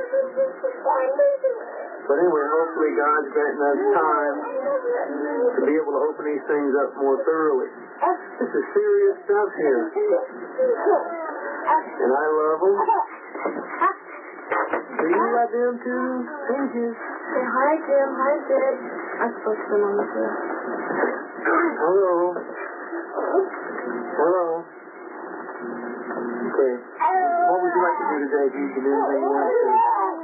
But anyway, hopefully God's granting us time to be able to open these things up more thoroughly. This is serious stuff here. And I love them. Do you love them too? Thank you. Say hi, Jim. Hi, Jim. I spoke to them on the phone. Hello. Hello. Okay. What would you like to do today? Do you do anything you want to?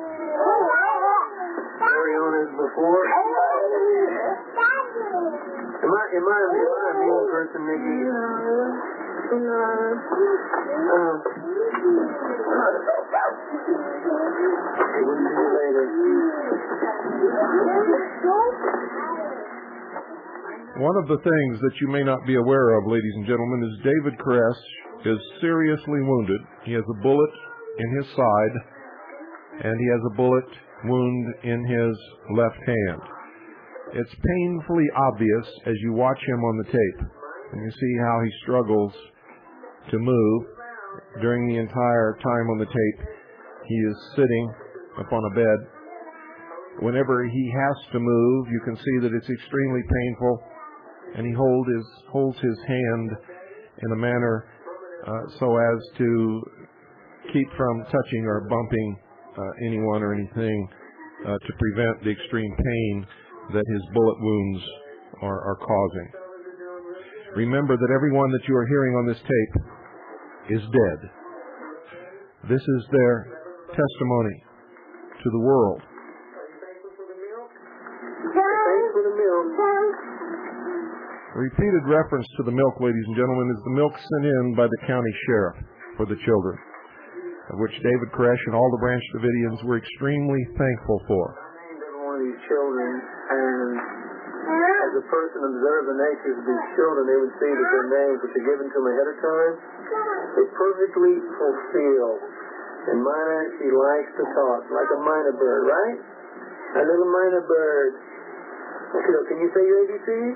Carry on as before? Am I a mean person, Nikki? No. We'll see you later. One of the things that you may not be aware of, ladies and gentlemen, is David Koresh is seriously wounded. He has a bullet in his side, and he has a bullet wound in his left hand. It's painfully obvious as you watch him on the tape, and you see how he struggles to move. During the entire time on the tape, he is sitting upon a bed. Whenever he has to move, you can see that it's extremely painful, and he holds his hand in a manner so as to keep from touching or bumping anyone or anything to prevent the extreme pain that his bullet wounds are causing. Remember that everyone that you are hearing on this tape is dead. This is their testimony to the world. A repeated reference to the milk, ladies and gentlemen, is the milk sent in by the county sheriff for the children, of which David Koresh and all the Branch Davidians were extremely thankful for. I named every one of these children, and as a person observed the nature of these children, they would see that their names, which are given to them ahead of time, they perfectly fulfill. And Mina, she likes to talk, like a minor bird, right? A little minor bird. Okay, can you say your ABCs?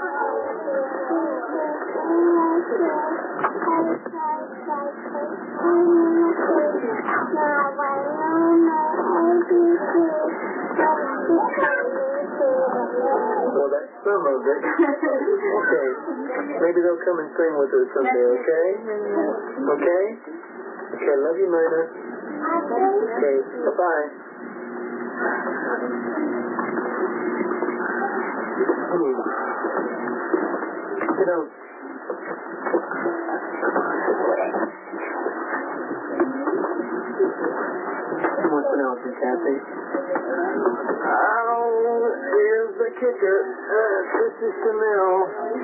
Well, that's some of it. Okay. Maybe they'll come and sing with us someday, okay? Okay? Okay, love you, Mina. Okay, bye-bye. You know, what's the announcement, Kathy? Oh, here's the kicker. This is Chanel.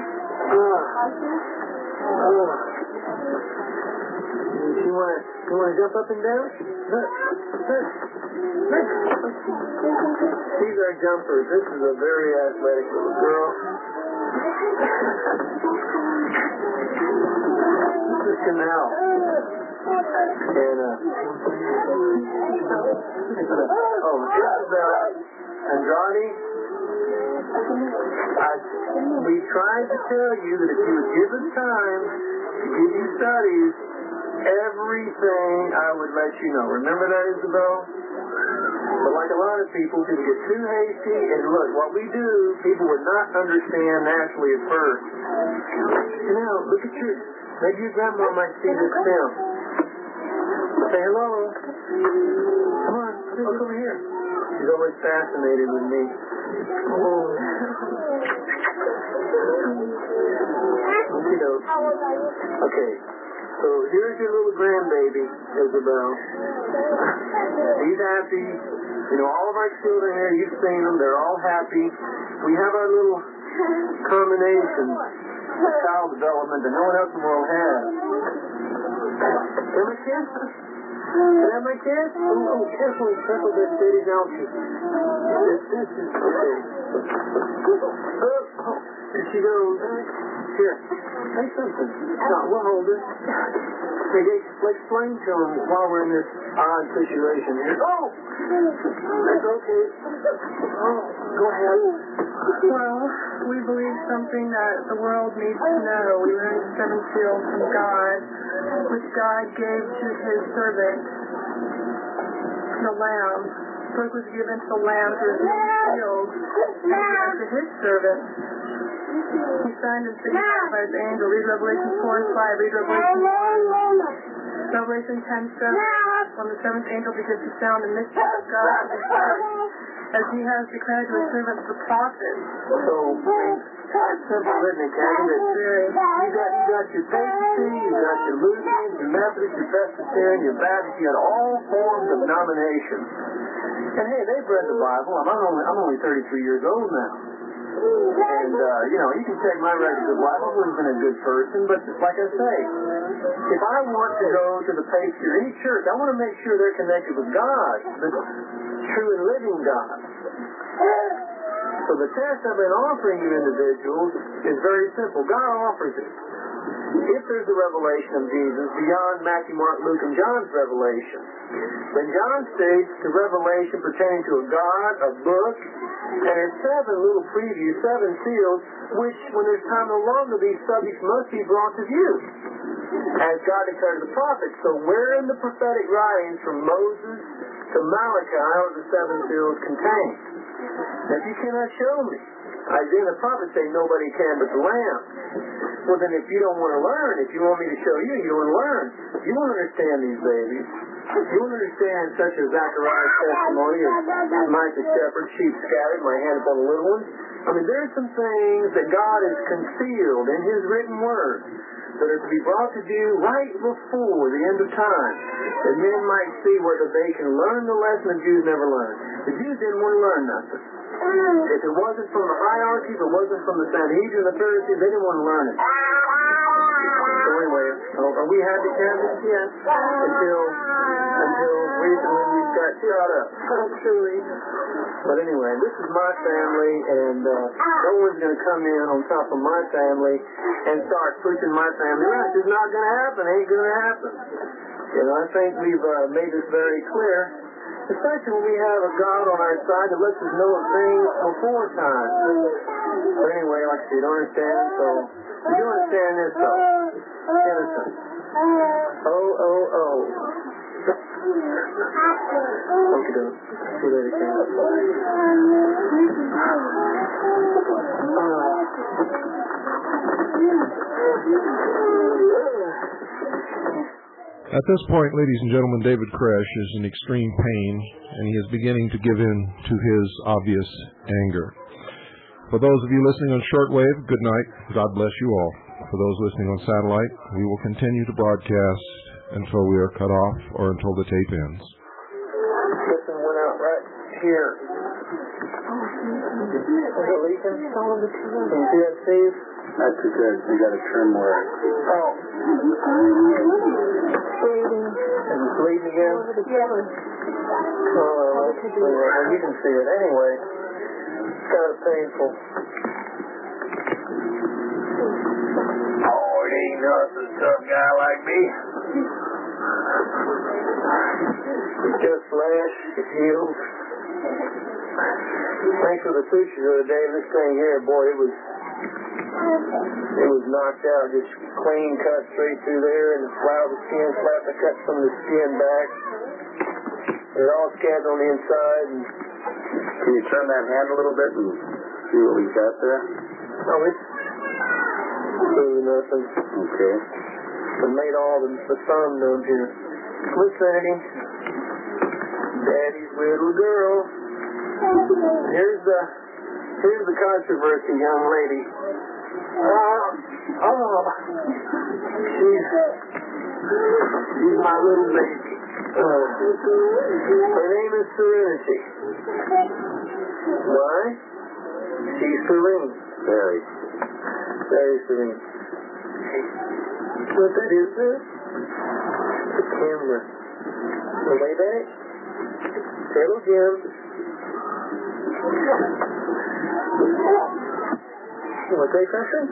You want to jump up and down? These are jumpers. This is a very athletic little girl. This is Chanel. And, Isabel Andrade. We tried to tell you that if you would give us time to give you studies, everything I would let you know. Remember that, Isabel? But like a lot of people get too hasty, and look, what we do, people would not understand naturally at first. Now, look at your, maybe your grandma might see this film. Say hello. Come on, look over here. She's always fascinated with me. Okay, so here's your little grandbaby, Isabel. He's happy. You know, all of our children here, you've seen them, they're all happy. We have our little combination of child development that no one else in the world has. Have my kiss? Can I have my kiss? Oh, careful, careful, that baby's ouchie. This is, okay. Oh, here she goes. Here, say something. No, we'll hold it. Explain to him while we're in this odd situation here. Oh! It's okay. Oh, go ahead. Well, we believe something that the world needs to know. We learned the seven seals from God, which God gave to his servant, the Lamb. Book was given to the Lamb through his seals, and to his servant. He signed and signified by his angel. Read Revelation 4 and 5. Read Revelation 1. Revelation 10:7. When the seventh angel begins to sound the mystery of God of his church, as he has declared to his servants the prophets. So, it's simple, isn't it, Kathy? You got your papacy, you got your Lutheran, your Methodist, your Presbyterian, your Baptist, you got all forms of denominations. And hey, they've read the Bible. I'm only 33 years old now. And, you know, you can check my record of life. I've always been a good person, but like I say, if I want to go to the papacy or any church, I want to make sure they're connected with God, the true and living God. So the test I've been offering you individuals is very simple. God offers it. If there's a revelation of Jesus beyond Matthew, Mark, Luke, and John's revelation, then John states the revelation pertaining to a God, a book, and there's seven little previews, seven seals, which, when there's time no longer, these subjects must be brought to view, as God declared the prophets. So where in the prophetic writings from Moses to Malachi are the seven seals contained? Now, if you cannot show me, Isaiah and the prophets say nobody can but the Lamb. Well, then if you don't want to learn, if you want me to show you, you don't want to learn. You won't understand these babies. You won't understand such as Zechariah's testimony of Micah shepherd, sheep scattered, my hand upon the little ones. I mean, there's some things that God has concealed in his written word that are to be brought to view right before the end of time, that men might see whether they can learn the lesson the Jews never learned. The Jews didn't want to learn nothing. If it wasn't from the hierarchy, if it wasn't from the Sanhedrin, the Pharisees, they didn't want to learn it. So anyway, are we happy, Kansas? Yes. Until recently we got shot up. Truly. But anyway, this is my family, and no one's going to come in on top of my family and start pushing my family around. It's just not going to happen. It ain't going to happen. You know, I think we've made this very clear. Especially when we have a God on our side that lets us know of things before time. But anyway, like I said, you don't understand, so you do understand this, though. Innocent. Oh. Okay, dude. See you later, Ken. At this point, ladies and gentlemen, David Koresh is in extreme pain, and he is beginning to give in to his obvious anger. For those of you listening on shortwave, good night. God bless you all. For those listening on satellite, we will continue to broadcast until we are cut off or until the tape ends. This one went out right here. Is it leaking? Can you see that, Steve? Not too good. You got to turn more. Oh. Bleeding. Is it bleeding again? Yeah. Well, you can see it anyway. It's kind of painful. Oh, it ain't nothing, some guy like me. It's just flesh. It heals. Thanks for the sutures the other day. This thing here, boy, it was knocked out, just clean cut straight through there, and flowered the skin, slapped the cut from the skin back. It all scans on the inside. And Can you turn that hand a little bit and see what we got there? oh, it's really nothing. Okay. I made all the thumb known here. What's Daddy? Daddy's little girl. Here's the controversy, young lady. She's my little baby. Her name is Serenity. Why? She's serene. Very. Very serene. What that is there? The camera. The way back. Hello, Jim. You want to say something?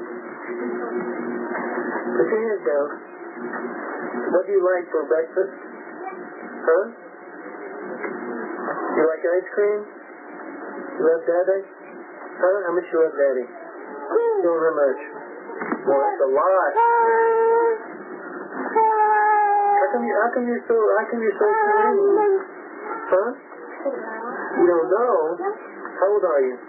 Put your hands down. What do you like for breakfast? Huh? You like ice cream? You love Daddy? Huh? How much you love Daddy? Don't how much? Well, that's a lot. How come you're so serene? Huh? You don't know? How old are you?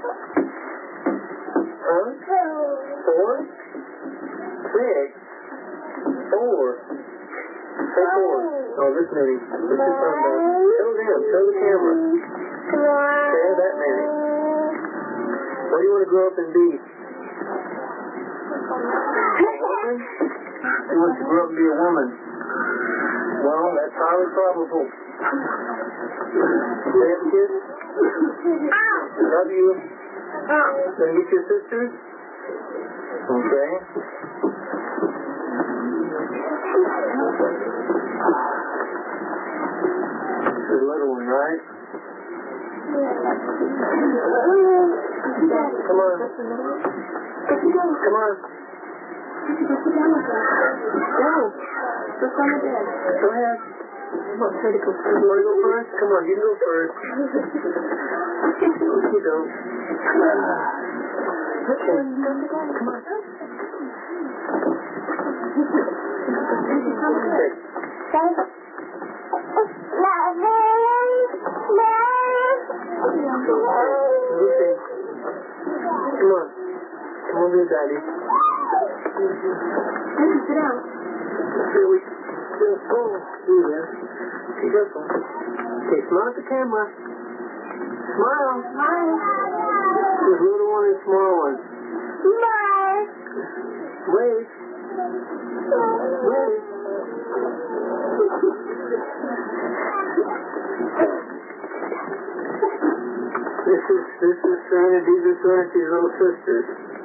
Huh? 4? 6? 4? Say 4. Oh, this many. This is something. Show them. Show the camera. Say that many. What do you want to grow up and be? A woman? She wants to grow up and be a woman. Well, that's highly probable. Say it, kids. Love you. Gonna get your sisters? Okay. This is a little one, right? Come on. Come on. Go ahead. You want to go first? Come on, you can go first. You don't. Okay. Come on. Lucy. Come on. Come on, little daddy. Sit down. Here we go. Yeah. Be careful. Okay, smile at the camera. Smile. There's a little one and a small one. Wave. Wave. This is Serenity. These are Serenity's little sisters.